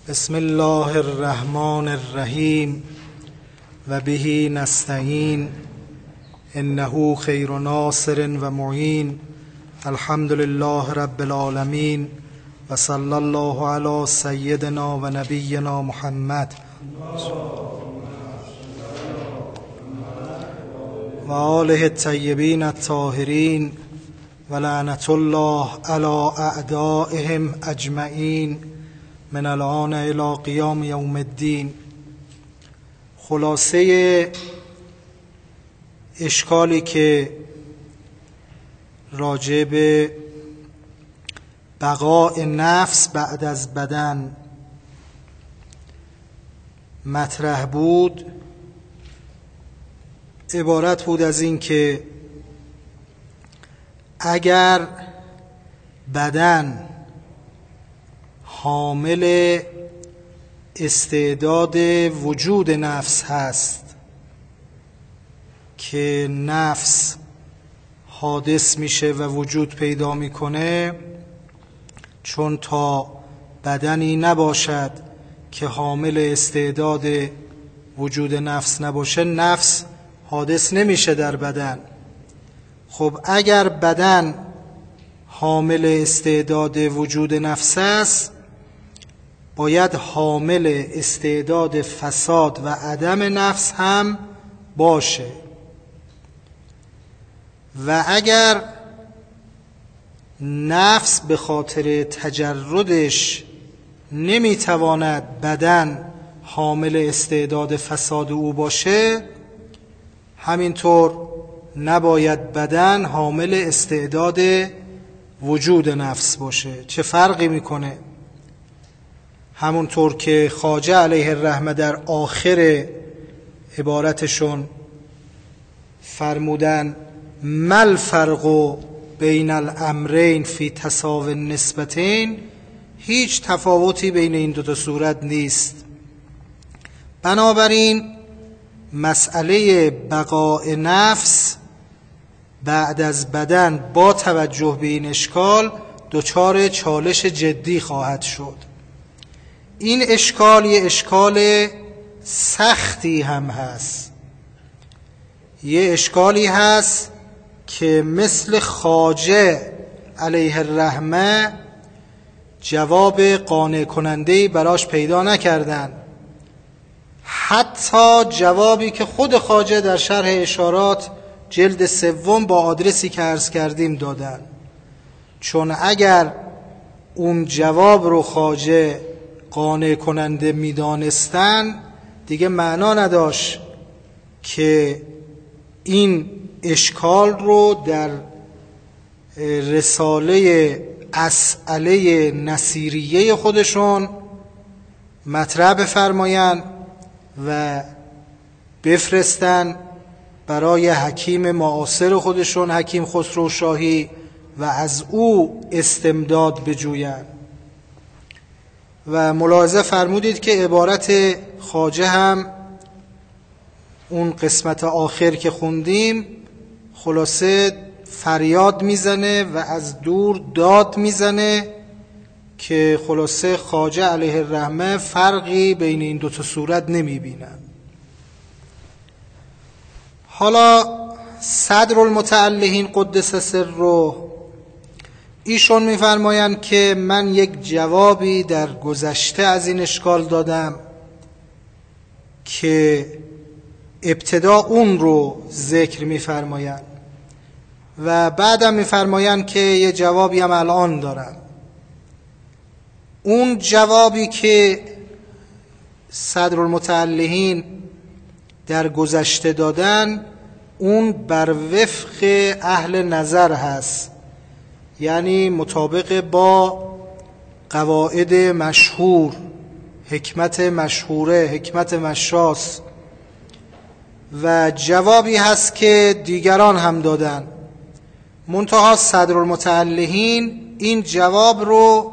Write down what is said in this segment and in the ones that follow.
بسم الله الرحمن الرحیم و به نستعین انه خیر ناصر و معین. الحمد لله رب العالمین و صلی الله علی سیدنا و نبینا محمد و آله الطیبین الطاهرین و لعنت الله علی اعدائهم اجمعین من الان الی قیام یوم الدین. خلاصه اشکالی که راجع به بقاء نفس بعد از بدن مطرح بود عبارت بود از این که اگر بدن حامل استعداد وجود نفس هست که نفس حادث میشه و وجود پیدا میکنه، چون تا بدنی نباشد که حامل استعداد وجود نفس نباشه نفس حادث نمیشه در بدن. خب اگر بدن حامل استعداد وجود نفس است، باید حامل استعداد فساد و عدم نفس هم باشه. و اگر نفس به خاطر تجردش نمیتواند بدن حامل استعداد فساد او باشه، همینطور نباید بدن حامل استعداد وجود نفس باشه. چه فرقی میکنه؟ همونطور که خواجه علیه الرحمه در آخر عبارتشون فرمودن مل فرق بین الامرین فی تساوی النسبتین، هیچ تفاوتی بین این دوتا صورت نیست. بنابراین مسئله بقاء نفس بعد از بدن با توجه به این اشکال دچار چالش جدی خواهد شد. این اشکال یه اشکال سختی هم هست، یه اشکالی هست که مثل خواجه علیه الرحمه جواب قانع کننده‌ای براش پیدا نکردن، حتی جوابی که خود خواجه در شرح اشارات جلد 3 با آدرسی که عرض کردیم دادن. چون اگر اون جواب رو خواجه قانع کننده میدانستن دیگه معنا نداشت که این اشکال رو در رساله اسئله نصیریه خودشون مطرح بفرمایند و بفرستن برای حکیم معاصر خودشون، حکیم خسرو شاهی، و از او استمداد بجویند. و ملاحظه فرمودید که عبارت خواجه هم اون قسمت آخر که خوندیم خلاصه فریاد میزنه و از دور داد میزنه که خلاصه خواجه علیه الرحمه فرقی بین این دوتا صورت نمیبینن. حالا صدر المتعلهین قدس سره ایشون میفرمایند که من یک جوابی در گذشته از این اشکال دادم که ابتدا اون رو ذکر میفرمایند و بعدم میفرمایند که یه جوابی هم الان دارم. اون جوابی که صدر المتعلهین در گذشته دادن اون بر وفق اهل نظر هست، یعنی مطابق با قواعد مشهور، حکمت مشهوره، حکمت مشاس. و جوابی هست که دیگران هم دادن، منتها صدر المتعلهین این جواب رو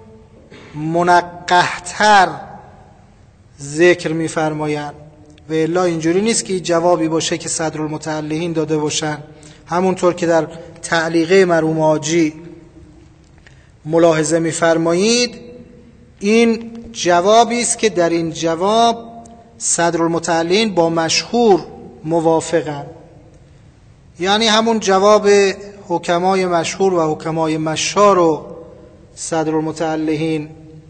منقح‌تر ذکر می‌فرمایند و الا اینجوری نیست که جوابی باشه که صدر المتعلهین داده باشن. همونطور که در تعلیقه مرحوم حاجی ملاحظه می‌فرمایید، این جوابی است که در این جواب صدرالمتعلین با مشهور موافقند، یعنی همون جواب حکمای مشهور و حکمای مشا رو صدرالمتعلین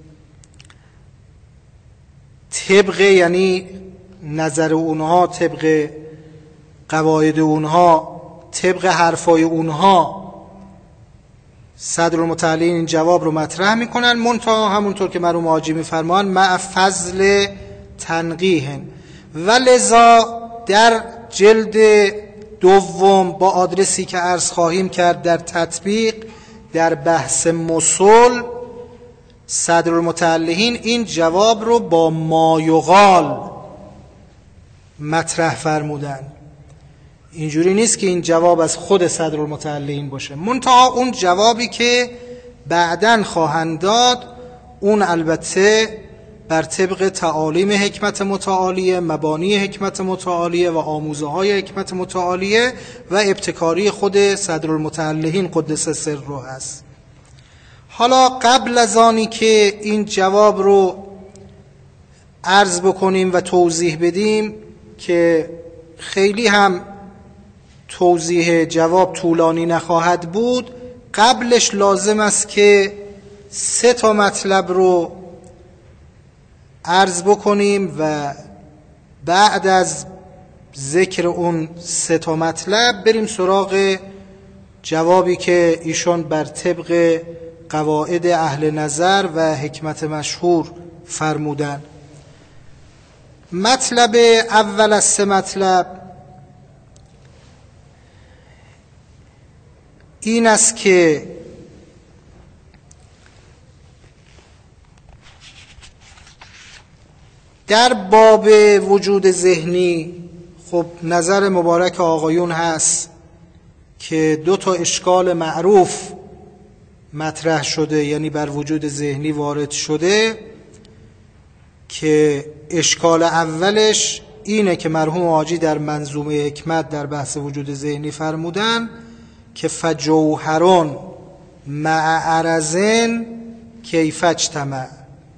طبق، یعنی نظر اونها طبق قواعد اونها، طبق حرفای اونها صدرالمتعلین این جواب رو مطرح میکنن، منتها همونطور که مرحوم حاجی میفرمان مع فضل تنقیح. و لذا در جلد دوم با آدرسی که عرض خواهیم کرد در تطبیق در بحث مصل، صدرالمتعلین این جواب رو با ما یقال مطرح فرمودن. اینجوری نیست که این جواب از خود صدرالمتعلین باشه، منتها اون جوابی که بعداً خواهند داد اون البته بر طبق تعالیم حکمت متعالیه، مبانی حکمت متعالیه و آموزه های حکمت متعالیه و ابتکاری خود صدرالمتعلین قدس سره هست. حالا قبل از آنی که این جواب رو عرض بکنیم و توضیح بدیم که خیلی هم توضیح جواب طولانی نخواهد بود، قبلش لازم است که 3 مطلب رو عرض بکنیم و بعد از ذکر اون 3 مطلب بریم سراغ جوابی که ایشون بر طبق قواعد اهل نظر و حکمت مشهور فرمودن. مطلب اول از 3 مطلب این است که در باب وجود ذهنی خب نظر مبارک آقایون هست که 2 اشکال معروف مطرح شده، یعنی بر وجود ذهنی وارد شده، که اشکال اولش اینه که مرحوم حاجی در منظومه حکمت در بحث وجود ذهنی فرمودن که فجوهرون مع عرضن کیف اجتمع.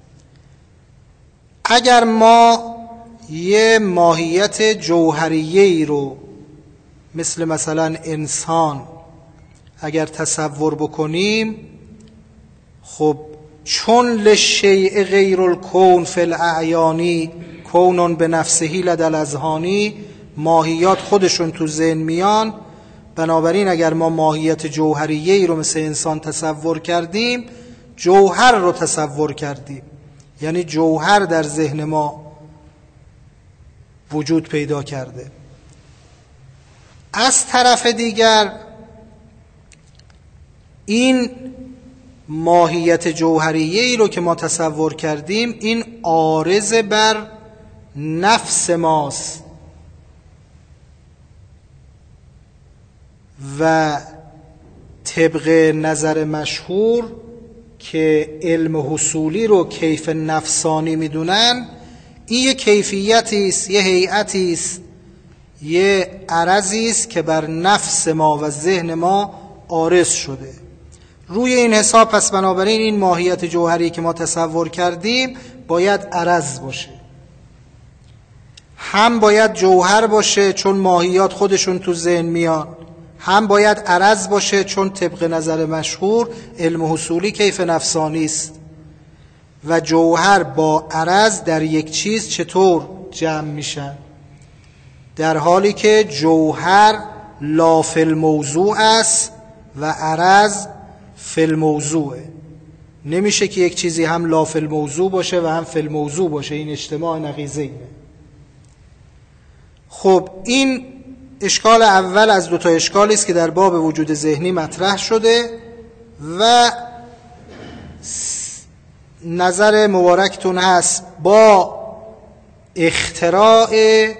اگر ما یه ماهیت جوهریه‌ای رو مثلا انسان اگر تصور بکنیم، خب چون لشیء غیر الکون فی الاعیانی کونون به نفسهی لدى الاذهانی، ماهیات خودشون تو ذهن میان، بنابراین اگر ما ماهیت جوهریه‌ای رو مثل انسان تصور کردیم، جوهر رو تصور کردیم، یعنی جوهر در ذهن ما وجود پیدا کرده. از طرف دیگر این ماهیت جوهریه‌ای رو که ما تصور کردیم، این عارض بر نفس ماست و طبق نظر مشهور که علم حصولی رو کیف نفسانی میدونن، این یه کیفیتی است، یه هیئتی است، یه عرضی است که بر نفس ما و ذهن ما عارض شده. روی این حساب پس بنابراین این ماهیت جوهری که ما تصور کردیم باید عرض باشه، هم باید جوهر باشه چون ماهیات خودشون تو ذهن میان، هم باید عرض باشه چون طبق نظر مشهور علم حصولی کیف نفسانی است. و جوهر با عرض در یک چیز چطور جمع میشن؟ در حالی که جوهر لا فی الموضوع است و عرض فی الموضوع. نمیشه که یک چیزی هم لا فی الموضوع باشه و هم فی الموضوع باشه، این اجتماع نقیضینه. خب این اشکال اول از 2 اشکالی است که در باب وجود ذهنی مطرح شده و نظر مبارکتون هست با اختراع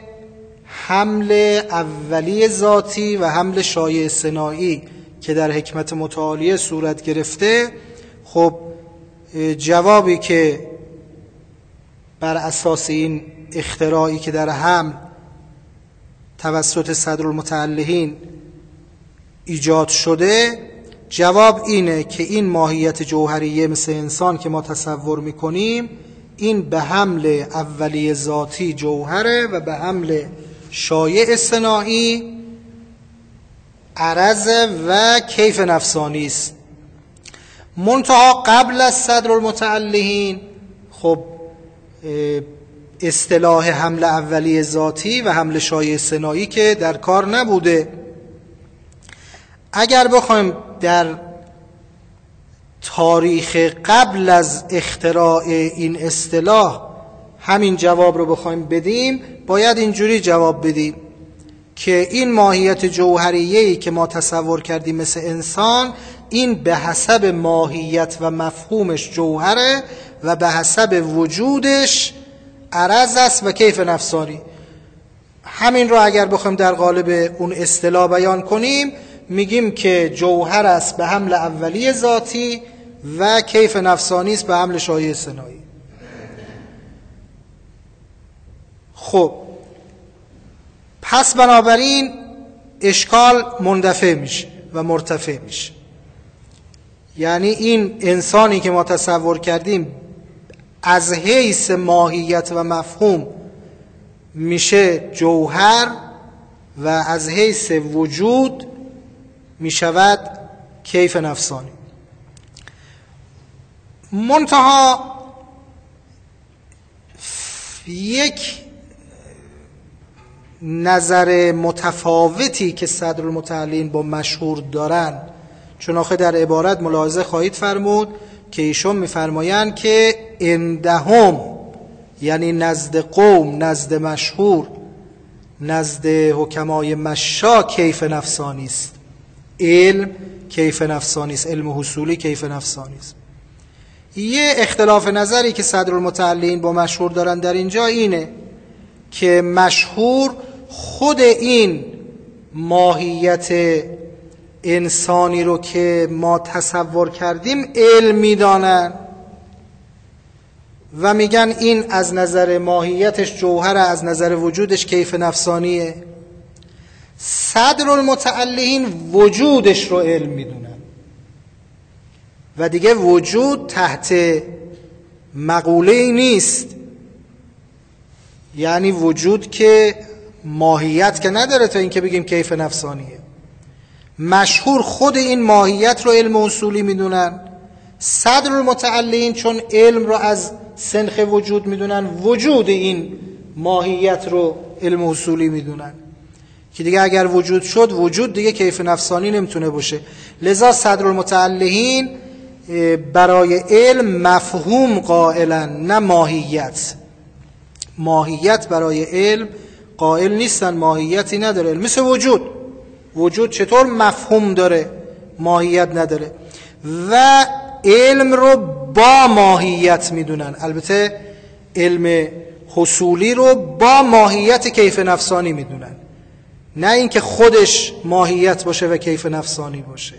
حمل اولی ذاتی و حمل شایع صناعی که در حکمت متعالیه صورت گرفته. خب جوابی که بر اساس این اختراعی که در حمل توسط صدرالمتعلین ایجاد شده، جواب اینه که این ماهیت جوهریه مثل انسان که ما تصور میکنیم، این به حمل اولی ذاتی جوهره و به حمل شایع صناعی عرض و کیف نفسانی است. منتها قبل از صدر المتعلهین خب اصطلاح حمل اولی ذاتی و حمل شایع صناعی که در کار نبوده. اگر بخوایم در تاریخ قبل از اختراع این اصطلاح همین جواب رو بخوایم بدیم، باید اینجوری جواب بدیم که این ماهیت جوهریه‌ای که ما تصور کردیم مثل انسان، این به حسب ماهیت و مفهومش جوهره و به حسب وجودش عرض است و کیف نفسانی. همین رو اگر بخوایم در قالب اون اصطلاح بیان کنیم، میگیم که جوهر است به حمل اولی ذاتی و کیف نفسانی است به حمل شایع صناعی. خب پس بنابراین اشکال مندفع میشه و مرتفع میشه. یعنی این انسانی که ما تصور کردیم از حیث ماهیت و مفهوم میشه جوهر و از حیث وجود میشود کیف نفسانی. منتها یک نظر متفاوتی که صدر المتعلهین با مشهور دارن، چون آخه در عبارت ملاحظه خواهید فرمود که ایشون میفرمایند که عندهم، یعنی نزد قوم، نزد مشهور، نزد حکمای مشا کیف نفسانی است. علم کیف نفسانی است، علم حصولی کیف نفسانی است. یه اختلاف نظری که صدر المتعلهین با مشهور دارن در اینجا اینه که مشهور خود این ماهیت انسانی رو که ما تصور کردیم علم میدانن و میگن این از نظر ماهیتش جوهره، از نظر وجودش کیف نفسانیه. صدر المتعلهین وجودش رو علم میدونن و دیگه وجود تحت مقوله‌ای نیست. یعنی وجود که ماهیت که نداره تا اینکه بگیم کیف نفسانیه. مشهور خود این ماهیت رو علم اصولی میدونن. صدر المتعلهین چون علم رو از سنخ وجود میدونن، وجود این ماهیت رو علم اصولی میدونن که دیگه اگر وجود شد، وجود دیگه کیف نفسانی نمیتونه باشه. لذا صدر المتعلهین برای علم مفهوم قائلن، نه ماهیت. ماهیت برای علم قائل نیستن، ماهیتی نداره. مثل وجود چطور مفهوم داره ماهیت نداره، و علم رو با ماهیت میدونن. البته علم حصولی رو با ماهیت کیف نفسانی میدونن، نه اینکه خودش ماهیت باشه و کیف نفسانی باشه.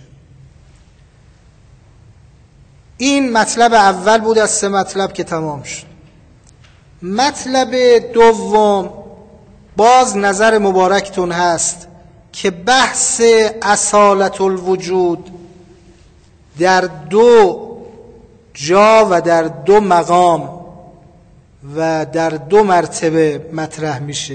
این مطلب اول بود از 3 مطلب که تمام شد. مطلب دوم، باز نظر مبارکتون هست که بحث اصالت الوجود در 2 جا و در 2 مقام و در 2 مرتبه مطرح میشه.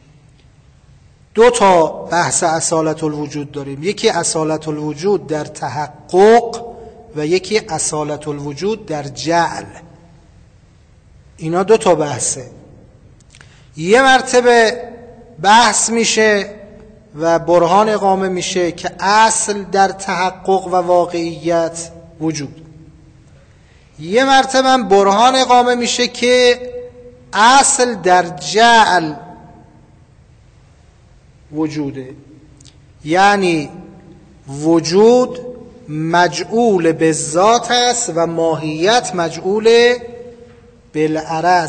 2 تا بحث اصالت الوجود داریم، یکی اصالت الوجود در تحقق و یکی اصالت الوجود در جعل. اینا 2 تا بحثه. یه مرتبه بحث میشه و برهان اقامه میشه که اصل در تحقق و واقعیت وجود. یه مرتبه برهان اقامه میشه که اصل در جعل وجوده، یعنی وجود مجعول به ذات است و ماهیت مجعول بالعرض.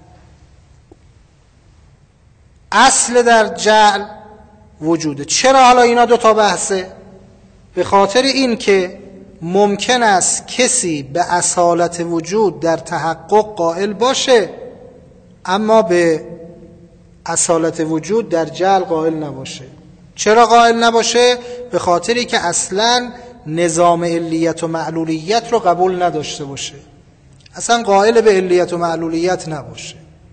اصل در جعل وجوده. چرا حالا اینا 2 تا بحثه؟ به خاطر این که ممکن است کسی به اصالت وجود در تحقق قائل باشه اما به اصالت وجود در جعل قائل نباشه. چرا قائل نباشه؟ به خاطری که اصلا نظام علیت و معلولیت رو قبول نداشته باشه. اصلا قائل به علیت و معلولیت نباشه.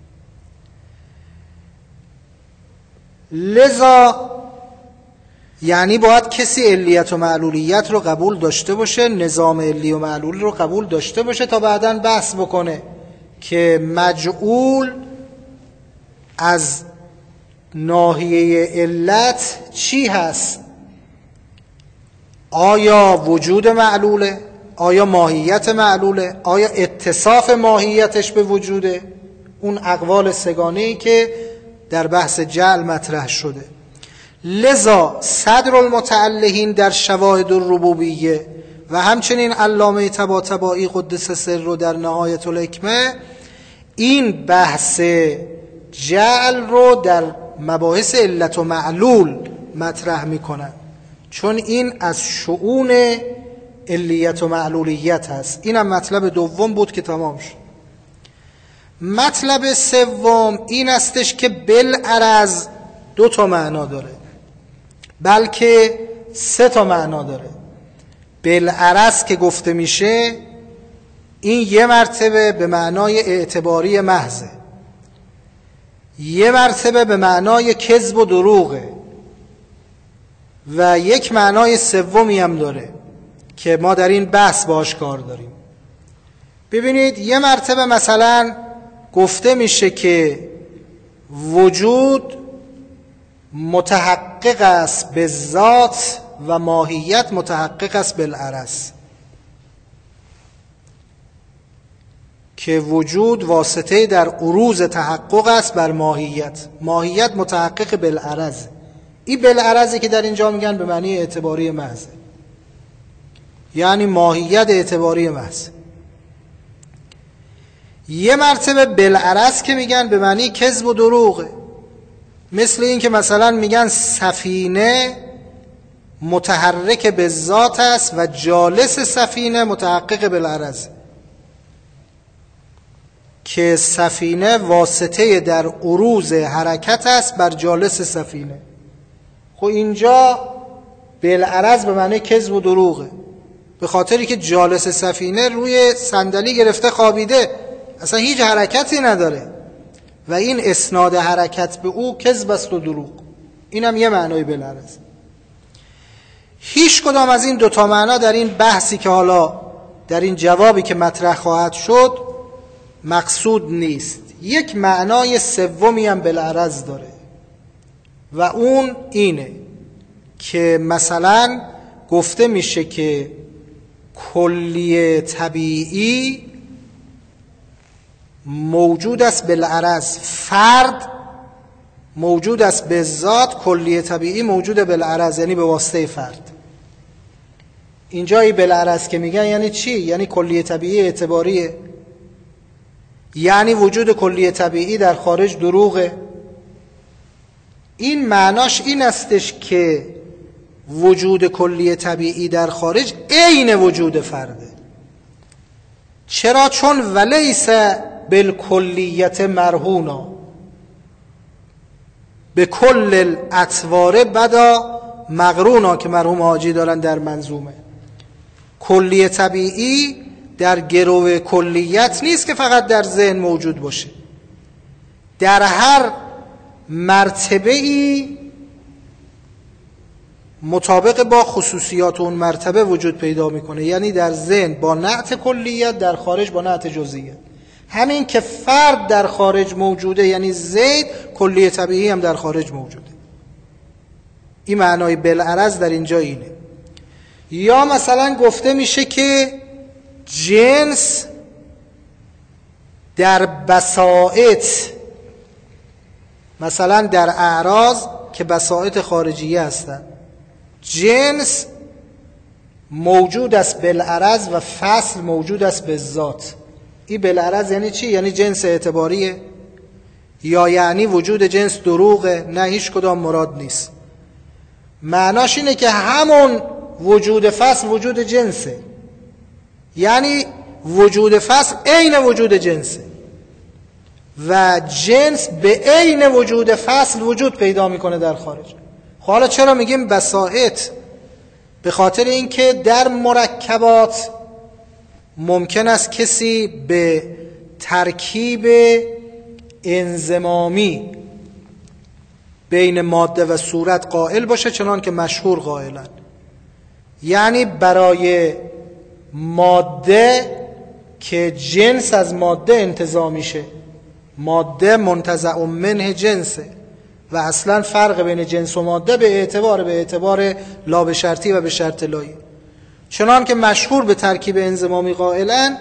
لذا یعنی باید کسی علیت و معلولیت رو قبول داشته باشه، نظام علی و معلول رو قبول داشته باشه تا بعداً بحث بکنه که مجعول از ناحیه علت چی هست. آیا وجود معلوله؟ آیا ماهیت معلوله؟ آیا اتصاف ماهیتش به وجوده؟ اون اقوال سگانه‌ای که در بحث جعل مطرح شده. لذا صدر المتعلهین در شواهد الربوبیه و همچنین علامه طباطبایی قدس سر رو در نهایت الحکمه این بحث جعل رو در مباحث علت و معلول مطرح میکنن، چون این از شؤون علیت و معلولیت هست. اینم مطلب دوم بود که تمام شد. مطلب سوم این استش که بالعرض 2 تا معنا داره، بلکه 3 تا معنا داره. بالعرض که گفته میشه این یه مرتبه به معنای اعتباری محضه، یه مرتبه به معنای کذب و دروغه و یک معنای سومی هم داره که ما در این بحث باش کار داریم. ببینید یه مرتبه مثلا گفته میشه که وجود متحقق است به ذات و ماهیت متحقق است بالعرض، که وجود واسطه در عروض تحقق است بر ماهیت، ماهیت متحقق بالعرض. این بالعرضی که در اینجا میگن به معنی اعتباری محض، یعنی ماهیت اعتباری محض. یه مرتبه بالعرض که میگن به معنی کذب و دروغه، مثل این که مثلا میگن سفینه متحرک به ذات است و جالس سفینه متحقق بالعرض، که سفینه واسطه در عروض حرکت است بر جالس سفینه. خب اینجا بالعرض به معنی کذب و دروغه، به خاطری که جالس سفینه روی صندلی گرفته خوابیده، اصلا هیچ حرکتی نداره و این اسناد حرکت به او کذب است و دروغ. اینم یه معنای بالعرض. هیچ کدام از این 2 تا معنا در این بحثی که حالا در این جوابی که مطرح خواهد شد مقصود نیست. یک معنای سومی هم بالعرض داره و اون اینه که مثلا گفته میشه که کلیه طبیعی موجود است بالعرض، فرد موجود است به ذات، کلیه طبیعی موجود بالعرض یعنی به واسطه فرد. اینجا ای بالعرض که میگن یعنی چی؟ یعنی کلیه طبیعی اعتباریه، یعنی وجود کلیه طبیعی در خارج دروغه. این معناش این استش که وجود کلیه طبیعی در خارج عین وجود فرده. چرا؟ چون ولیس بالکلیت مرهونا به کل الاطوار بدا مقرونا که مرحوم حاجی دارن در منظومه. کلیه طبیعی در گرو کلیت نیست که فقط در ذهن موجود باشه، در هر مرتبه‌ای مطابق با خصوصیات اون مرتبه وجود پیدا میکنه، یعنی در ذهن با نعت کلیت، در خارج با نعت جزئیت. همین که فرد در خارج موجوده یعنی زید، کلیه طبیعی هم در خارج موجوده. این معنای بالعرض در اینجا اینه. یا مثلا گفته میشه که جنس در بساطت، مثلا در اعراض که بساطت خارجیه هستن، جنس موجود است بالعرض و فصل موجود است به ذات. این بالعرض یعنی چی؟ یعنی جنس اعتباریه یا یعنی وجود جنس دروغه؟ نه، هیچ کدام مراد نیست. معناش اینه که همون وجود فصل وجود جنسه، یعنی وجود فصل عین وجود جنسه و جنس به عین وجود فصل وجود پیدا میکنه در خارج. حالا چرا میگیم بساطت؟ به خاطر اینکه در مرکبات ممکن است کسی به ترکیب انضمامی بین ماده و صورت قائل باشه، چنان که مشهور قائلن. یعنی برای ماده که جنس از ماده انتزاع میشه، ماده منتزع منه جنسه و اصلا فرق بین جنس و ماده به اعتبار لا به شرطی و به شرط لایی، چنان که مشهور به ترکیب انضمامی قائلن،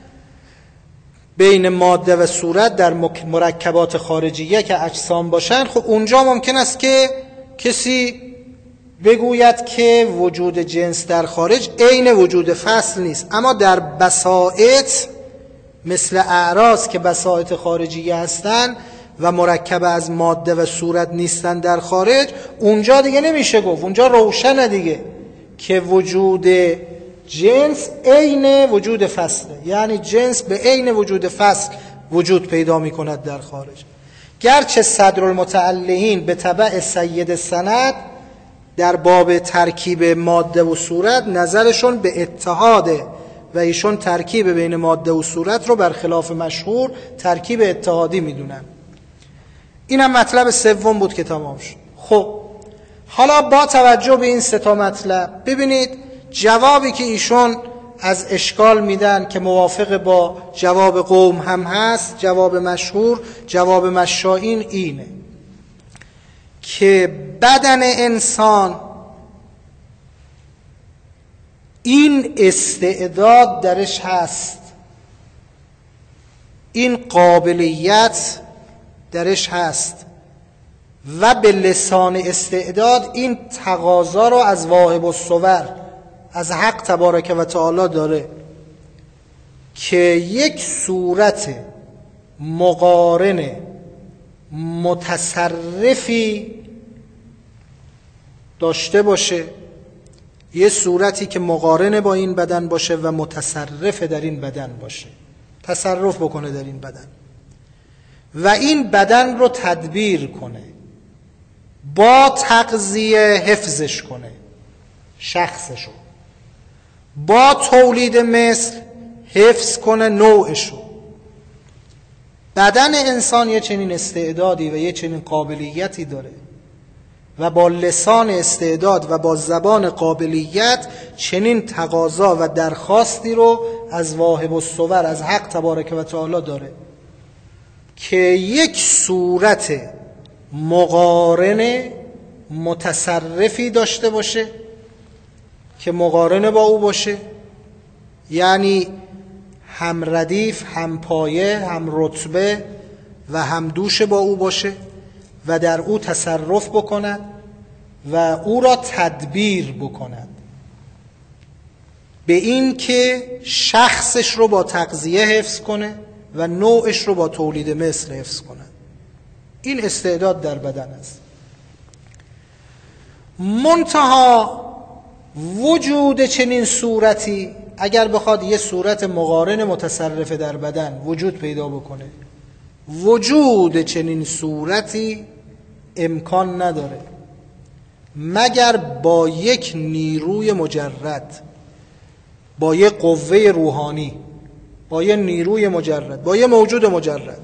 بین ماده و صورت در مرکبات خارجیه که اجسام باشن، خب اونجا ممکن است که کسی بگوید که وجود جنس در خارج عین وجود فصل نیست، اما در بساطت مثل اعراض که بساطت خارجیه هستن و مرکب از ماده و صورت نیستن در خارج، اونجا دیگه نمیشه گفت، اونجا روشنه دیگه که وجود جنس عین وجود فصله، یعنی جنس به عین وجود فصل وجود پیدا می کند در خارج. گرچه صدرالمتعلقین به تبع سید سند در باب ترکیب ماده و صورت نظرشون به اتحاده و ایشون ترکیب بین ماده و صورت رو برخلاف مشهور ترکیب اتحادی میدونن. اینم مطلب سوم بود که تمام شد. خب حالا با توجه به این سه تا مطلب ببینید جوابی که ایشون از اشکال میدن که موافق با جواب قوم هم هست، جواب مشهور، جواب مشائین اینه که بدن انسان این استعداد درش هست، این قابلیت درش هست و به لسان استعداد این تقاضا رو از واهب الصور، از حق تبارک و تعالی داره که یک صورت مقارن متصرفی داشته باشه، یه صورتی که مقارن با این بدن باشه و متصرف در این بدن باشه، تصرف بکنه در این بدن و این بدن رو تدبیر کنه، با تغذیه حفظش کنه شخصشو، با تولید مثل حفظ کنه نوعشو. بدن انسان یه چنین استعدادی و یه چنین قابلیتی داره و با لسان استعداد و با زبان قابلیت چنین تقاضا و درخواستی رو از واهب الصور، از حق تبارک و تعالی داره که یک صورت مقارن متصرفی داشته باشه که مقارن با او باشه، یعنی هم ردیف، هم پایه، هم رتبه و هم دوش با او باشه و در او تصرف بکند و او را تدبیر بکند به این که شخصش رو با تغذیه حفظ کنه و نوعش رو با تولید مثل حفظ کند. این استعداد در بدن است. منتها وجود چنین صورتی اگر بخواد یه صورت مقارن متصرف در بدن وجود پیدا بکنه، وجود چنین صورتی امکان نداره مگر با یک نیروی مجرد، با یک قوه روحانی، با یک نیروی مجرد، با یک موجود مجرد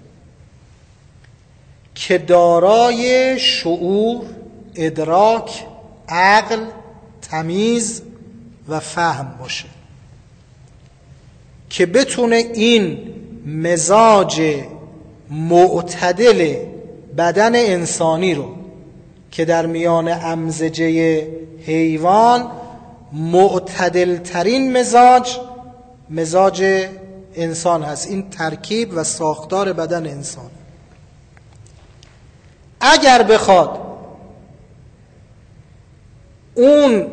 که دارای شعور، ادراک، عقل، تمیز و فهم باشه، که بتونه این مزاج معتدل بدن انسانی رو که در میان امزجه حیوان معتدل ترین مزاج انسان هست، این ترکیب و ساختار بدن انسان. اگر بخواد اون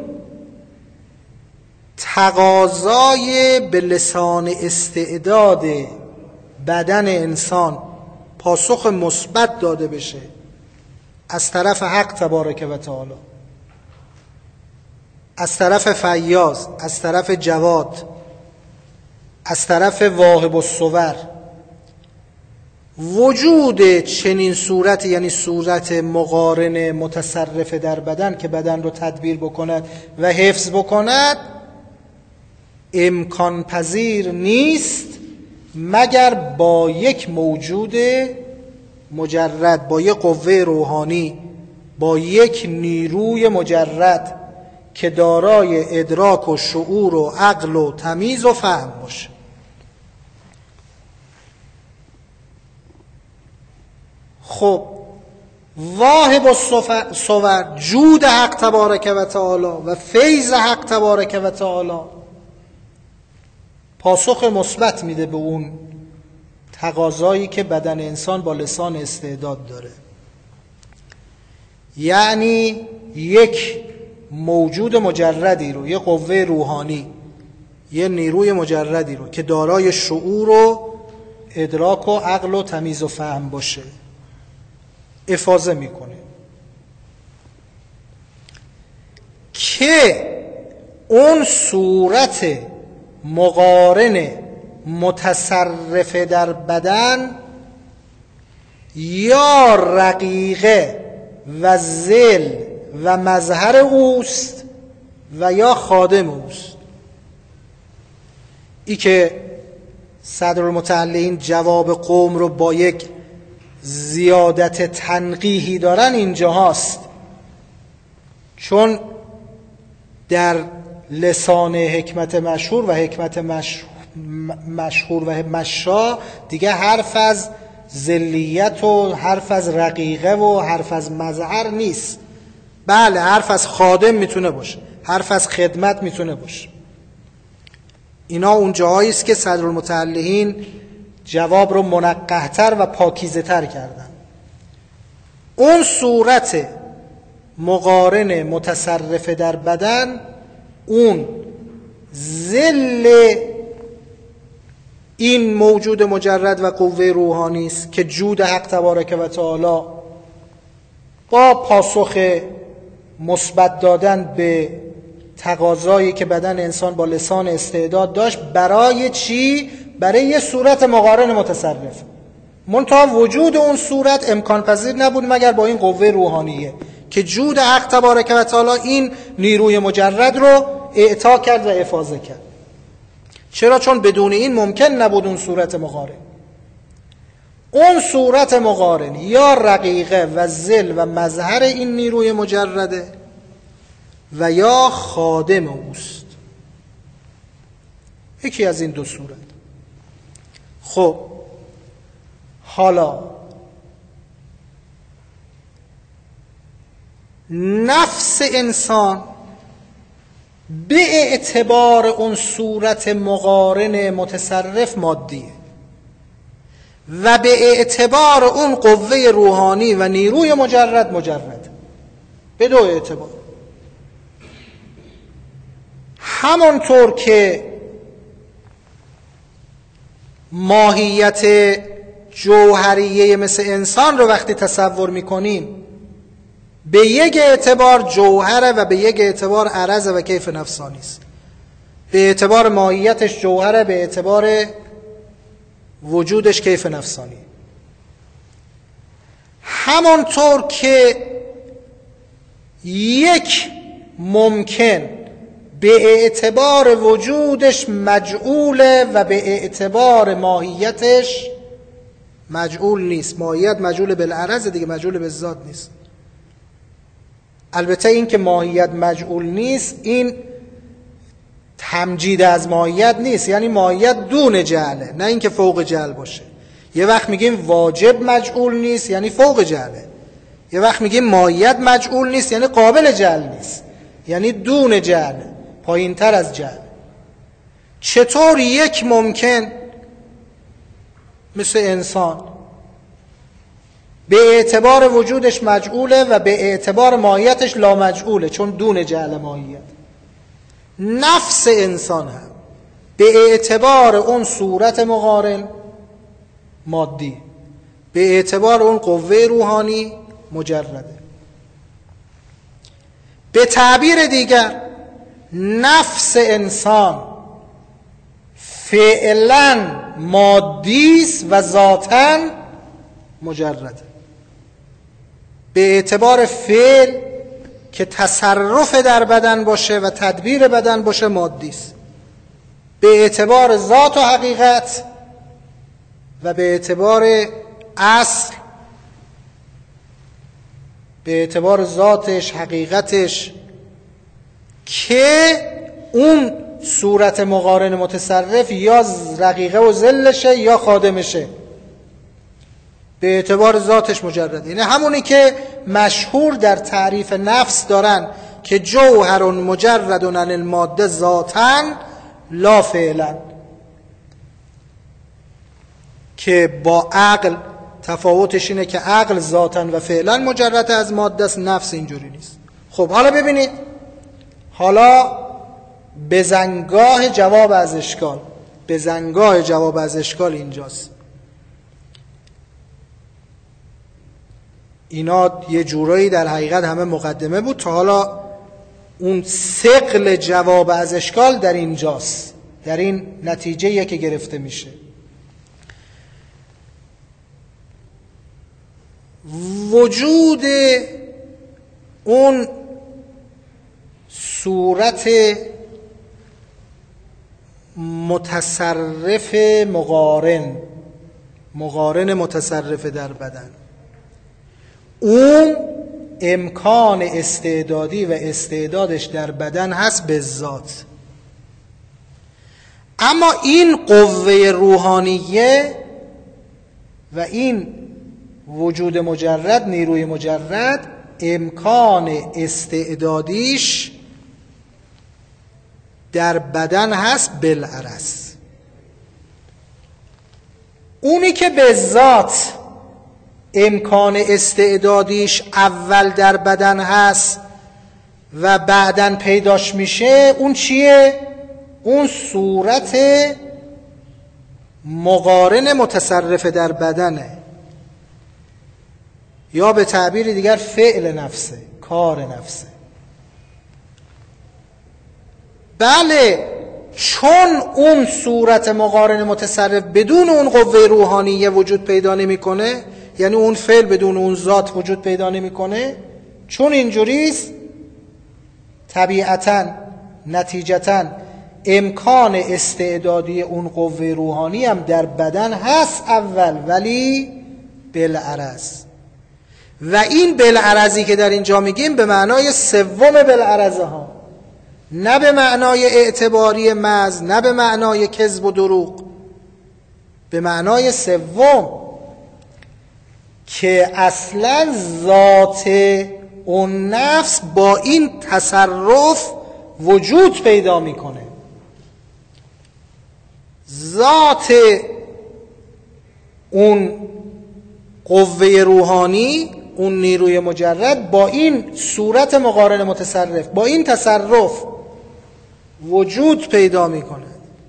تقاضای به لسان استعداد بدن انسان پاسخ مثبت داده بشه از طرف حق تبارک و تعالی، از طرف فیاض، از طرف جواد، از طرف واهب الصور، وجود چنین صورت، یعنی صورت مقارن متصرف در بدن که بدن رو تدبیر بکند و حفظ بکند، امکان پذیر نیست مگر با یک موجود مجرد، با یک قوه روحانی، با یک نیروی مجرد که دارای ادراک و شعور و عقل و تمیز و فهم باشه. خب واهب الصور، جود حق تبارک و تعالی و فیض حق تبارک و تعالی پاسخ مثبت میده به اون تقاضایی که بدن انسان با لسان استعداد داره. یعنی یک موجود مجردی رو، یک قوه روحانی، یک نیروی مجردی رو که دارای شعور و ادراک و عقل و تمیز و فهم باشه افاضه میکنه که اون صورت مقارن متصرف در بدن یا رقیقه و ذل و مظهر اوست و یا خادم اوست. ای که صدرالمتعلین جواب قوم رو با یک زیادت تنقیحی دارن اینجا هاست، چون در لسان حکمت مشهور و حکمت مشهور و مشا دیگه حرف از ذلیت و حرف از رقیقه و حرف از مظهر نیست. بله حرف از خادم میتونه باشه، حرف از خدمت میتونه باشه. اینا اون جاهایی است که صدرالمتعلقین جواب رو منقح‌تر و پاکیزه‌تر کردن. اون صورت مقارن متصرف در بدن، اون ذل این موجود مجرد و قوه روحانی است که جود حق تبارک و تعالی با پاسخ مثبت دادن به تقاضایی که بدن انسان با لسان استعداد داشت، برای چی؟ برای یه صورت مقارن متصرف. منتها وجود اون صورت امکان پذیر نبود مگر با این قوه روحانیه که جود حق تبارک و تعالی این نیروی مجرد رو اعطا کرد و افاضه کرد. چرا؟ چون بدون این ممکن نبود اون صورت مقارن. اون صورت مقارن یا رقیقه و ذل و مظهر این نیروی مجرده و یا خادم اوست. یکی از این دو صورت. خب حالا نفس انسان به اعتبار اون صورت مقارن متصرف مادیه و به اعتبار اون قوه روحانی و نیروی مجرد به دو اعتبار. همانطور که ماهیت جوهریه مثل انسان رو وقتی تصور میکنیم به یک اعتبار جوهره و به یک اعتبار عرضه و کیف نفسانی است. به اعتبار ماهیتش جوهره، به اعتبار وجودش کیف نفسانی. همانطور که یک ممکن به اعتبار وجودش مجعوله و به اعتبار ماهیتش مجعول نیست. ماهیت مجعول بالعرض دیگه، مجعول بالذات نیست. البته این که ماهیت مجعول نیست این تمجید از ماهیت نیست، یعنی ماهیت دون جعله، نه اینکه فوق جعل باشه. یه وقت میگیم واجب مجعول نیست یعنی فوق جعله، یه وقت میگیم ماهیت مجعول نیست یعنی قابل جعل نیست، یعنی دون جعله، پایین تر از جعل. چطور یک ممکن مثل انسان به اعتبار وجودش مجعوله و به اعتبار ماهیتش لامجعوله چون دون جعل ماهیت، نفس انسان هم به اعتبار اون صورت مقارن مادی، به اعتبار اون قوه روحانی مجرده. به تعبیر دیگر نفس انسان فعلا مادی است و ذاتاً مجرده. به اعتبار فعل که تصرف در بدن باشه و تدبیر بدن باشه مادی است، به اعتبار ذات و حقیقت و به اعتبار اصل، به اعتبار ذاتش، حقیقتش، که اون صورت مقارن متصرف یا رقیقه و ذلشه یا خادمشه. به اعتبار ذاتش مجرد، یعنی همونی که مشهور در تعریف نفس دارن که جوهر مجرد عن الماده ذاتاً لا فعلا، که با عقل تفاوتش اینه که عقل ذاتاً و فعلا مجرد از ماده است، نفس اینجوری نیست. خب حالا ببینید، حالا بزنگاه جواب از اشکال، بزنگاه جواب از اشکال اینجاست. اینا یه جورایی در حقیقت همه مقدمه بود، تا حالا اون ثقل جواب از اشکال در اینجاست، در این نتیجه‌ای که گرفته میشه. وجود اون صورت متصرف مقارن متصرف در بدن، اون امکان استعدادی و استعدادش در بدن هست به ذات. اما این قوه روحانیه و این وجود مجرد، نیروی مجرد، امکان استعدادیش در بدن هست بالعرض. اونی که به ذات امکان استعدادیش اول در بدن هست و بعدن پیداش میشه، اون چیه؟ اون صورت مقارن متصرف در بدنه، یا به تعبیر دیگر فعل نفسه، کار نفسه. بله، چون اون صورت مقارن متصرف بدون اون قوه روحانیه وجود پیدا نمیکنه، یعنی اون فعل بدون اون ذات وجود پیدا نمیکنه، چون اینجوریست، طبیعتاً نتیجتاً امکان استعدادی اون قوه روحانی هم در بدن هست اول، ولی بالعرض. و این بالعرضی که در اینجا میگیم به معنای سوم بالعرضه ها، نه به معنای اعتباری محض، نه به معنای کذب و دروغ، به معنای سوم، که اصلا ذات اون نفس با این تصرف وجود پیدا میکنه. ذات اون قوه روحانی، اون نیروی مجرد، با این صورت مقارن متصرف، با این تصرف وجود پیدا میکنه.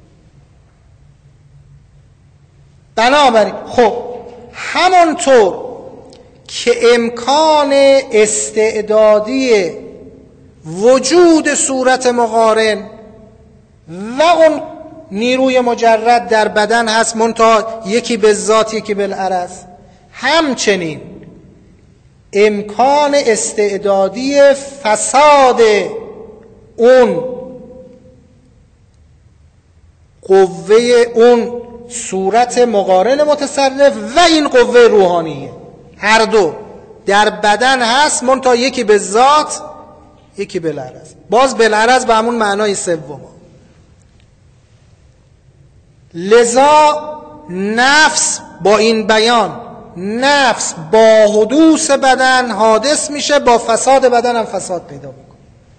بنابراین خب همانطور که امکان استعدادی وجود صورت مقارن و اون نیروی مجرد در بدن هست، منتها یکی به ذات یکی بالعرض، همچنین امکان استعدادی فساد اون قوه، اون صورت مقارن متصرف و این قوه روحانیه، هر دو در بدن هست، منتها یکی به ذات یکی بالعرض. باز بالعرض به همون معنای سوم. لذا نفس با این بیان، نفس با حدوث بدن حادث میشه، با فساد بدن هم فساد پیدا میکنه.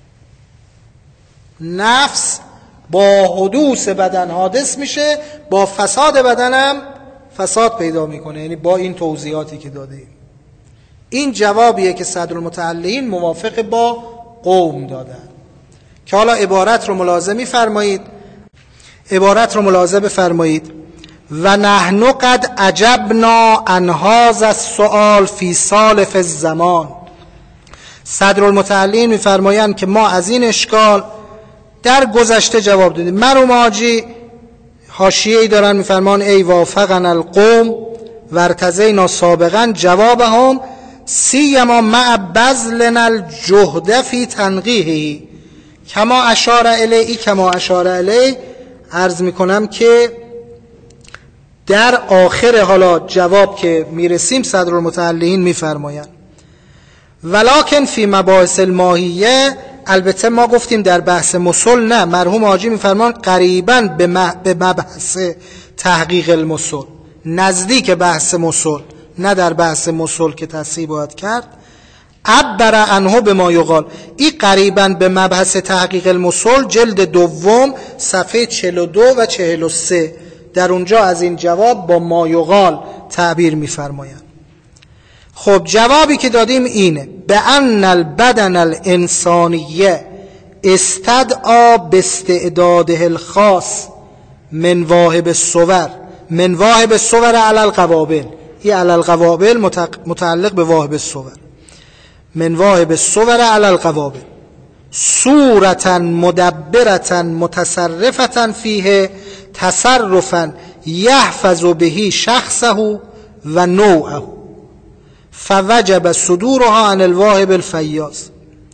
نفس با حدوث بدن حادث میشه، با فساد بدن هم فساد پیدا میکنه، یعنی با این توضیحاتی که داده ایم. این جوابیه که صدرالمتعلقین موافق با قوم دادن. که حالا عبارت رو ملاحظه فرمایید، عبارت رو ملاحظه بفرمایید: و نحن قد عجبنا عن هذا السؤال فی سالف الزمان. صدرالمتعلقین میفرمایند که ما از این اشکال در گذشته جواب دادیم. مرحوم حاجی حاشیه‌ای دارن میفرمان: ای وافقنا القوم وارتضینا سابقا جوابهم سیما مع بذلنا الجهد فی تنقیحه کما اشار الیه عرض میکنم که در آخر حالا جواب که میرسیم صدرالمتعلقین میفرمایند ولکن فی مباحث الماهیه، البته ما گفتیم در بحث مصل نه، مرحوم حاجی میفرمان قریباً به مبحث تحقیق المصل، نزدیک بحث مصل، نه در بحث مصل که تصحیح باید کرد. عبر عنه به ما یقال، این قریباً به مبحث تحقیق المصل جلد دوم صفحه 42 و 43 در اونجا از این جواب با ما یقال تعبیر میفرمایند. خب جوابی که دادیم اینه به ان البدن الانسانیه استدعا باستعداده الخاص من واهب الصور، من واهب الصور علی القوابل، این علی القوابل متعلق به واهب الصور، من واهب الصور علی القوابل صورتا مدبرتا متصرفتا فیه تصرفا یحفظ بهی شخصه و نوعه فوجب صدورها عن الواهب الفیاض.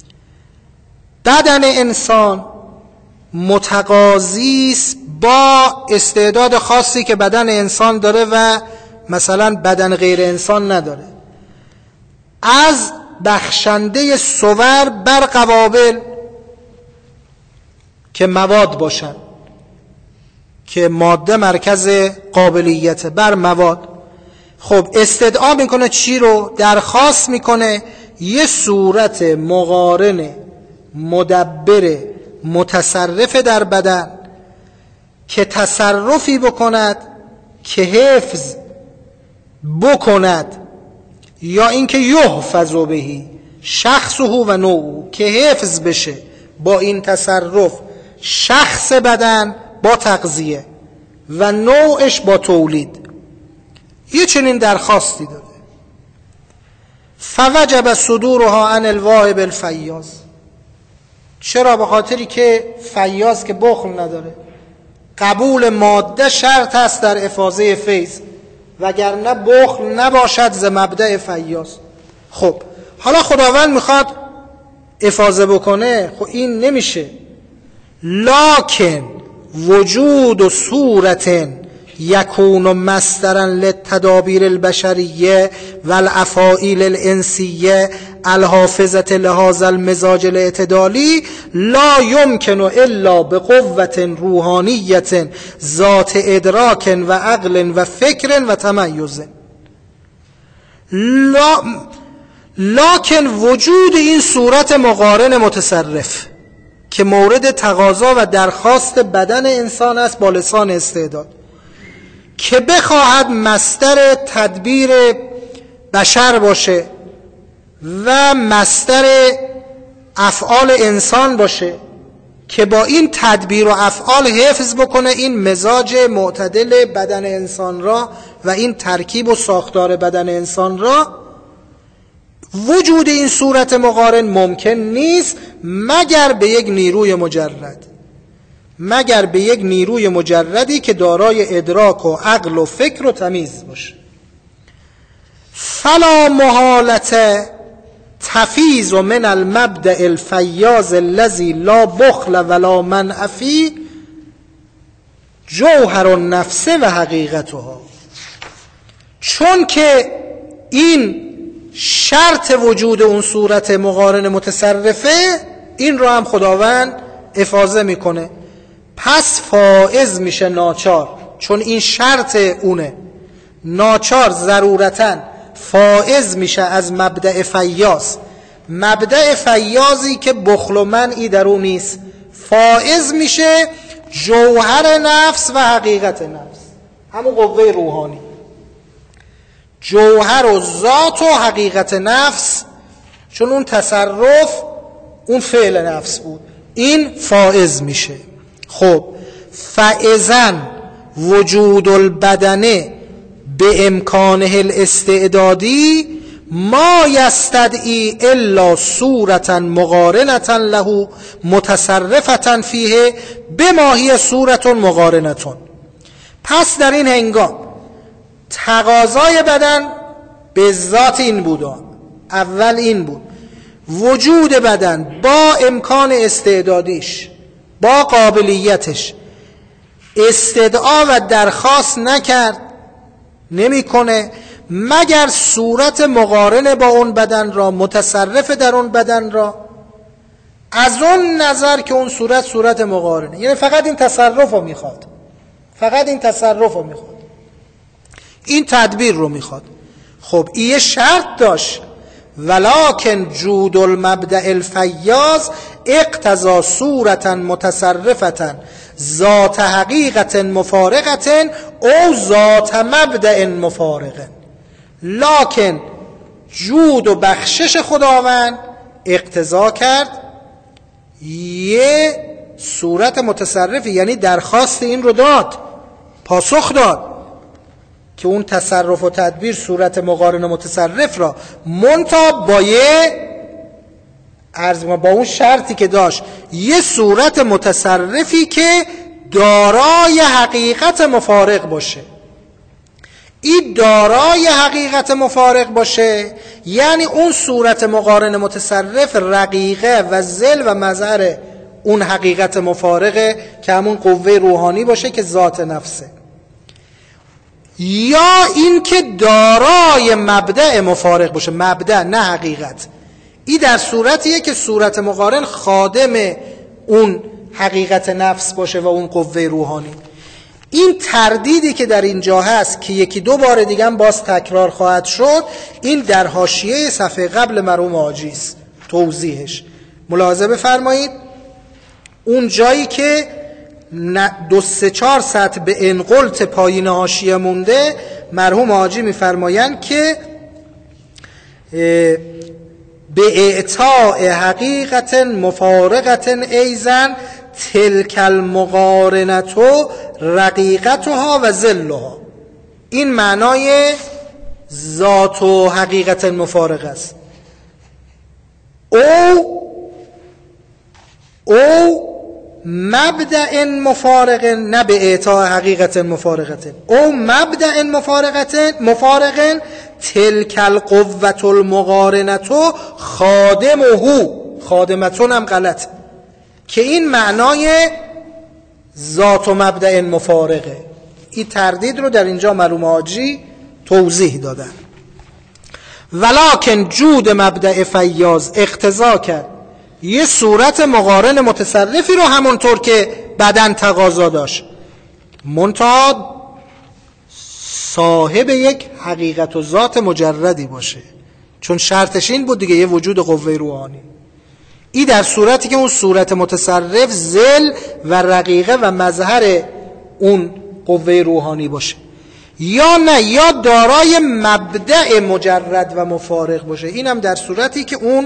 بدن انسان متقاضی است با استعداد خاصی که بدن انسان داره و مثلا بدن غیر انسان نداره، از بخشنده صور بر قوابل که مواد باشن، که ماده مرکز قابلیت، بر مواد. خب استدعا میکنه چی رو؟ درخواست میکنه یه صورت مقارن مدبر متصرف در بدن که تصرفی بکند که حفظ بکند، یا اینکه یحفظ بهی شخصه و نوعه، که حفظ بشه با این تصرف شخص بدن با تغذیه و نوعش با تولید. یه چنین درخواستی داده. فوجب صدورها عن الواهب الفیاض. چرا؟ به خاطری که فیاض که بخل نداره، قبول ماده شرط است در افاضه فیض، وگرنه بخل نباشد ز مبدأ فیاض. خب حالا خداوند میخواد افاضه بکنه، خب این نمیشه. لکن وجود صورت یکون مصدرا للتدابیر البشریه و الافاعیل الانسیه الحافظه لهذا المزاج الاعتدالی لا یمکن الا بقوة روحانیت ذات ادراک و عقل و فکر و تمیز. لکن وجود این صورت مقارن متصرف که مورد تقاضا و درخواست بدن انسان است با لسان استعداد، که بخواهد مصدر تدبیر بشر باشه و مصدر افعال انسان باشه، که با این تدبیر و افعال حفظ بکنه این مزاج معتدل بدن انسان را و این ترکیب و ساختار بدن انسان را. وجود این صورت مقارن ممکن نیست مگر به یک نیروی مجرد، مگر به یک نیروی مجردی که دارای ادراک و عقل و فکر و تمیز باشه. فلا محالت تفیض من المبدأ الفیاض الذی لا بخل ولا منع فیه جوهر النفس و حقیقتها. چون که این شرط وجود اون صورت مقارن متصرفه، این رو هم خداوند افاضه میکنه، پس فائز میشه ناچار، چون این شرط اونه، ناچار ضرورتاً فائز میشه از مبدأ فیاض. مبدأ فیاضی که بخل و منعی در اون نیست، فائز میشه جوهر نفس و حقیقت نفس، همون قوه روحانی، جوهر و ذات و حقیقت نفس، چون اون تصرف اون فعل نفس بود، این فائز میشه. خب فاذن وجود البدنه به امکانه الاستعدادی ما یستدعی الا صورتا مقارنتا له متصرفتا فیه بما هی صورت مقارنتون. پس در این هنگام تقاضای بدن به ذات این بود، اول این بود وجود بدن با امکان استعدادیش با قابلیتش استدعا و درخواست نکرد، نمیکنه مگر صورت مقارن با اون بدن را، متصرف در اون بدن را، از اون نظر که اون صورت مقارنه، یعنی فقط این تصرف رو میخواد، فقط این تصرف رو میخواد، این تدبیر رو میخواد. خب این شرط داشت، ولکن جود المبدأ الفیاض اقتضا صورتا متصرفتا ذات حقیقت مفارقت او ذات مبدأ مفارق. لکن جود و بخشش خداوند اقتضا کرد یه صورت متصرفی، یعنی درخواست این رو داد، پاسخ داد که اون تصرف و تدبیر صورت مقارن و متصرف را منتها با اون شرطی که داشت، یه صورت متصرفی که دارای حقیقت مفارق باشه. این دارای حقیقت مفارق باشه یعنی اون صورت مقارن متصرف رقیقه و ذل و مظهر اون حقیقت مفارقه که همون قوه روحانی باشه که ذات نفسه، یا این که دارای مبدأ مفارق باشه، مبدأ نه حقیقت. این در صورتیه که صورت مقارن خادم اون حقیقت نفس باشه و اون قوه روحانی. این تردیدی که در اینجا هست که یکی دو بار دیگه هم باز تکرار خواهد شد، این در حاشیه صفحه قبل مرحوم حاجی است، توضیحش ملاحظه بفرمایید. اون جایی که 2-3-4 سطر به انقلت پایین حاشیه مونده، مرحوم حاجی میفرمایند که به اعطاء حقیقت مفارقت ایزن تلک المقارنتو رقیقتها و ذلها. این معنای ذات و حقیقت مفارق است. او مبدأ مفارق، نه به اعطاء حقیقت مفارقت، او مبدأ مفارق تلک القوة المقارنتو خادمه، خادمتون هم غلط، که این معنای ذات و مبدأ مفارقه. این تردید رو در اینجا مرحوم حاجی توضیح دادن. ولکن جود مبدأ فیاض اقتضا کرد یه صورت مقارن متصرفی رو همونطور که بدن تقاضا داشت، منتها صاحب یک حقیقت و ذات مجردی باشه، چون شرطش این بود دیگه، یه وجود قوه روحانی. این در صورتی که اون صورت متصرف ذل و رقیقه و مظهر اون قوه روحانی باشه، یا نه، یا دارای مبدأ مجرد و مفارق باشه. اینم در صورتی که اون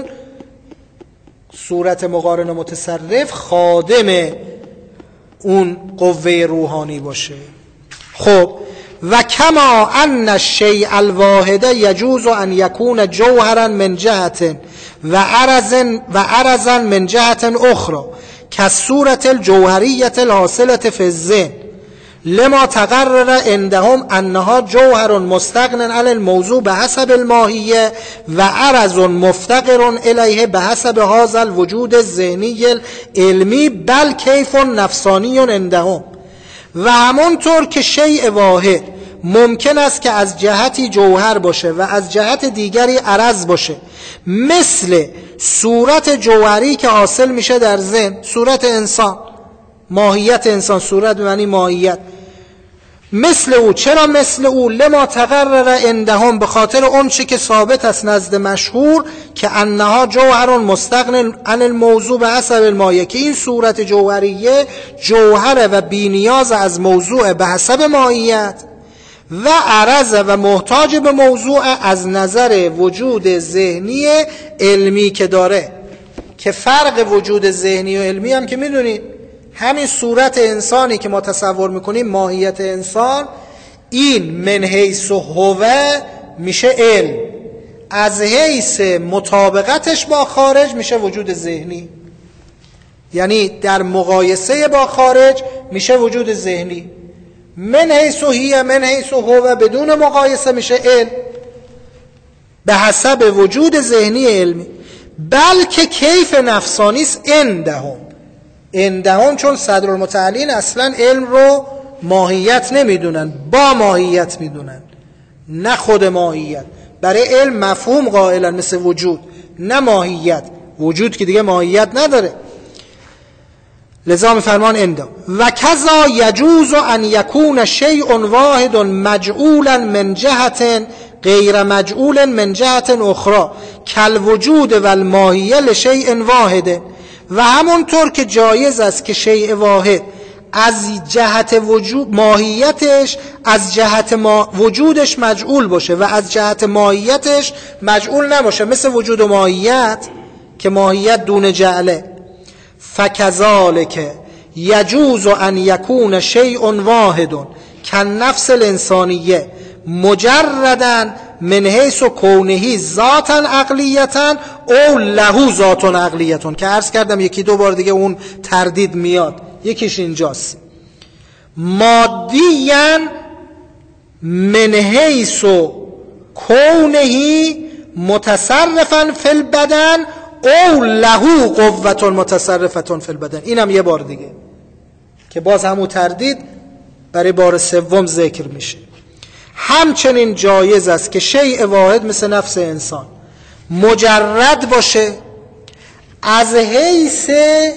صورت مقارن و متصرف خادم اون قوه روحانی باشه. خب و کما ان الشیء الواحد یجوز ان یکون جوهرا من جهت و عرضا من جهت اخرى كالصورة الجوهریة الحاصلة في الذهن لما تقرر عندهم انها جوهر مستغن عن الموضوع بحسب الماهیه و عرض مفتقر الیه بحسب هذا الوجود الذهنی العلمی بل کیف نفسانی عندهم. و همونطور که شیء واحد ممکن است که از جهتی جوهر باشه و از جهت دیگری عرض باشه، مثل صورت جوهری که حاصل میشه در ذهن، صورت انسان، ماهیت انسان، صورت معنی ماهیت، مثل او. چرا مثل او؟ لما تقرر عندهم، به خاطر اون چه که ثابت است نزد مشهور، که انها جوهر مستغن عن الموضوع به حسب المایه، که این صورت جوهریه جوهر و بینیاز از موضوع به حسب ماهیت، و عرض و محتاج به موضوع از نظر وجود ذهنی علمی که داره. که فرق وجود ذهنی و علمی هم که میدونید، همین صورت انسانی که ما تصور میکنیم ماهیت انسان، این من حیث هوه میشه علم، از حیث مطابقتش با خارج میشه وجود ذهنی، یعنی در مقایسه با خارج میشه وجود ذهنی. من حیث هیه، من حیث هوه، بدون مقایسه میشه علم به حسب وجود ذهنی علمی. بلکه کیف نفسانی است عندهم، چون صدرالمتعلین اصلا علم رو ماهیت نمیدونن، با ماهیت میدونن، نه خود ماهیت. برای علم مفهوم قائلن مثل وجود، نه ماهیت. وجود که دیگه ماهیت نداره. لذا میفرمان اندا و کذا یجوز ان یکون شیء واحد مجعولا من جهت غیر مجعول من جهت اخرى کالوجود و الماهیه لشیء واحد. و همونطور که جایز است که شیء واحد از جهت وجود ماهیتش از جهت وجودش مجعول باشه و از جهت ماهیتش مجعول نباشه، مثل وجود و ماهیت که ماهیت دون جعله. فکذالک یجوز ان یکون شیء واحد کالنفس الانسانیه مجردا من حیث کونه ذاتا عقلیتا او له ذات عقلیتا، که عرض کردم یکی دو بار دیگه اون تردید میاد. یکیش اینجاست، مادیاً من حیث کونه متصرفاً فی البدن او له قوة متصرفة فی البدن. اینم یه بار دیگه که باز همون تردید برای بار سوم ذکر میشه. همچنین جایز است که شیء واحد مثل نفس انسان مجرد باشه از حیث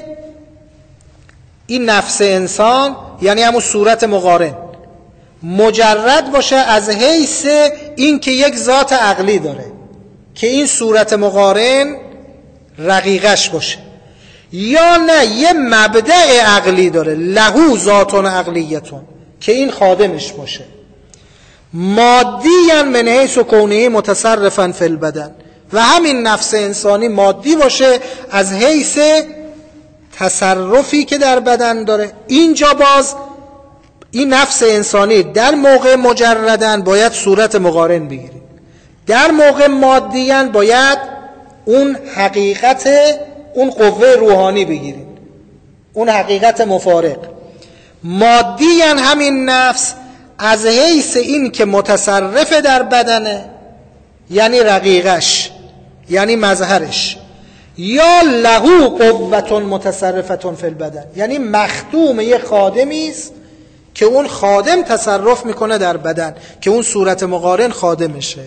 این نفس انسان، یعنی همون صورت مقارن، مجرد باشه از حیث این که یک ذات عقلی داره که این صورت مقارن رقیقش باشه، یا نه یه مبدأ عقلی داره له ذات عقلیتون که این خادمش باشه. مادیاً من حیث کونه متصرفاً فی البدن، و همین نفس انسانی مادی باشه از حیث تصرفی که در بدن داره. اینجا باز این نفس انسانی در موقع مجردن باید صورت مقارن بگیرید، در موقع مادیاً باید اون حقیقت اون قوه روحانی بگیرید، اون حقیقت مفارق. مادیاً همین نفس از حیث این که متصرف در بدنه، یعنی رقیقش، یعنی مظهرش، یا له قوة متصرفة فی البدن، یعنی مخدوم یه خادمی است که اون خادم تصرف میکنه در بدن، که اون صورت مقارن خادمشه.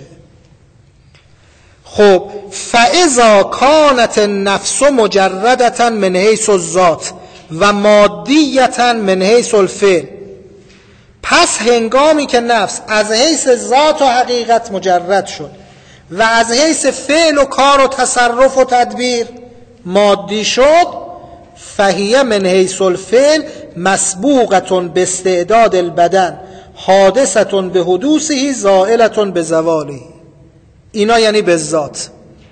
خب فاذا کانت النفس مجردة من حیث الذات و مادیة من حیث الفعل، پس هنگامی که نفس از حیث ذات و حقیقت مجرد شد و از حیث فعل و کار و تصرف و تدبیر مادی شد، فهیه من حیث الفعل مسبوقة باستعداد البدن حادثة به حدوثه زائلة به زواله. اینا یعنی به ذات.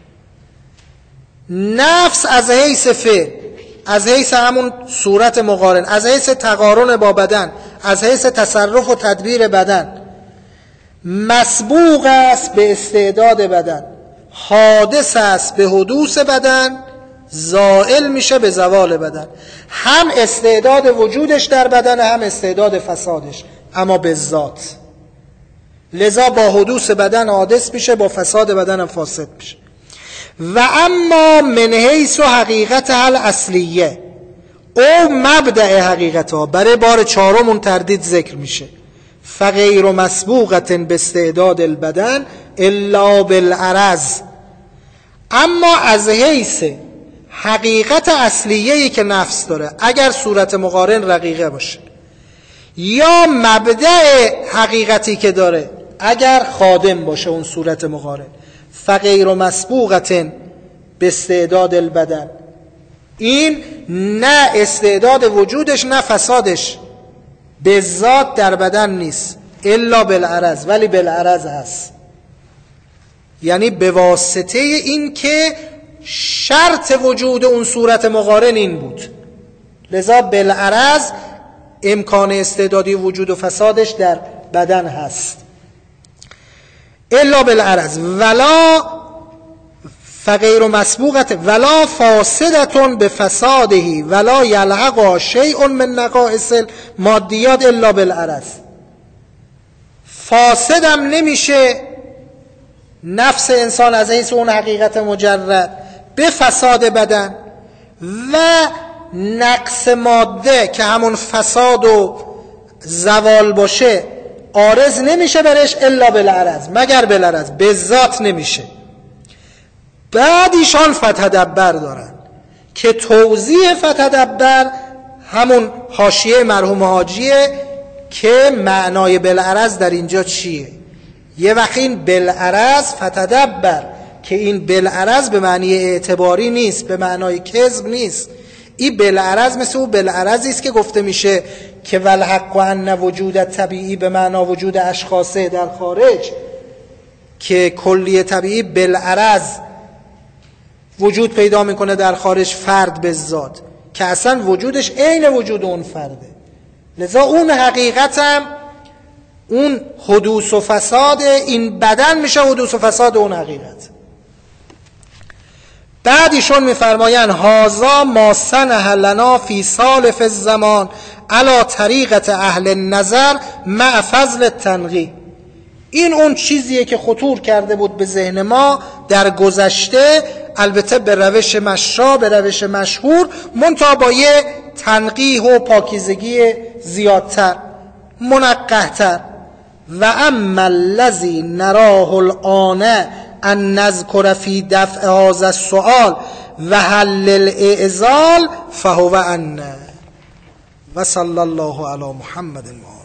نفس از حیث فعل، از حیث همون صورت مقارن، از حیث تقارن با بدن، از حیث تصرف و تدبیر بدن مسبوق است به استعداد بدن، حادث است به حدوث بدن، زائل میشه به زوال بدن. هم استعداد وجودش در بدن، هم استعداد فسادش، اما به ذات. لذا با حدوث بدن حادث میشه، با فساد بدن هم فاسد میشه. و اما من حیث و حقیقت الاصلیه او مبدأ حقیقتها، برای بار چهارم اون تردید ذکر میشه. فغیر مسبوقة باستعداد البدن الا بالعرض. اما از حیث حقیقت اصلیه‌ای که نفس داره، اگر صورت مقارن رقیقه باشه، یا مبدأ حقیقتی که داره اگر خادم باشه اون صورت مقارن، فغیر مسبوقة باستعداد البدن، این نه استعداد وجودش نه فسادش به ذات در بدن نیست، الا بالعرض، ولی بالعرض هست، یعنی به واسطه این که شرط وجود اون صورت مقارن این بود، لذا بالعرض امکان استعدادی وجود و فسادش در بدن هست. الا بالعرض ولا فغیر مسبوقت ولا فاسدتون به فساده ولا یلحق شیء من نقائص المادیات الا بالعرض. فاسدم نمیشه نفس انسان از حیث اون حقیقت مجرد به فساد بدن، و نقص ماده که همون فساد و زوال باشه عارض نمیشه برش الا بالعرض، مگر بالعرض، به ذات نمیشه. بعد ایشان فتدبر دارن که توضیح فتدبر همون حاشیه مرحوم حاجیه که معنای بالعرض در اینجا چیه. یه وقت این بالعرض فتدبر که این بالعرض به معنی اعتباری نیست، به معنای کذب نیست. این بالعرض مثل اون بالعرضی است که گفته میشه که والحق ان وجود طبیعی به معنا وجود اشخاصه در خارج، که کلیه طبیعی بالعرض وجود پیدا میکنه در خارج فرد به ذات، که اصلا وجودش عین وجود اون فرده. لذا اون حقیقت هم اون حدوث و فساد این بدن میشه حدوث و فساد اون حقیقت. بعد ایشون میفرماین هازا ما سنح لنا فی سالف الزمان علی طریقت اهل نظر مع فضل التنقی. این اون چیزیه که خطور کرده بود به ذهن ما در گذشته، البته به روش مشروع، به روش مشهور، منتها با یه تنقیح و پاکیزگی زیادتر، منقحتر. و اما الذی نراه الآن ان نذکر فی دفع هذا السؤال و حل الاعضال فهو ان. و صلی الله علی محمد.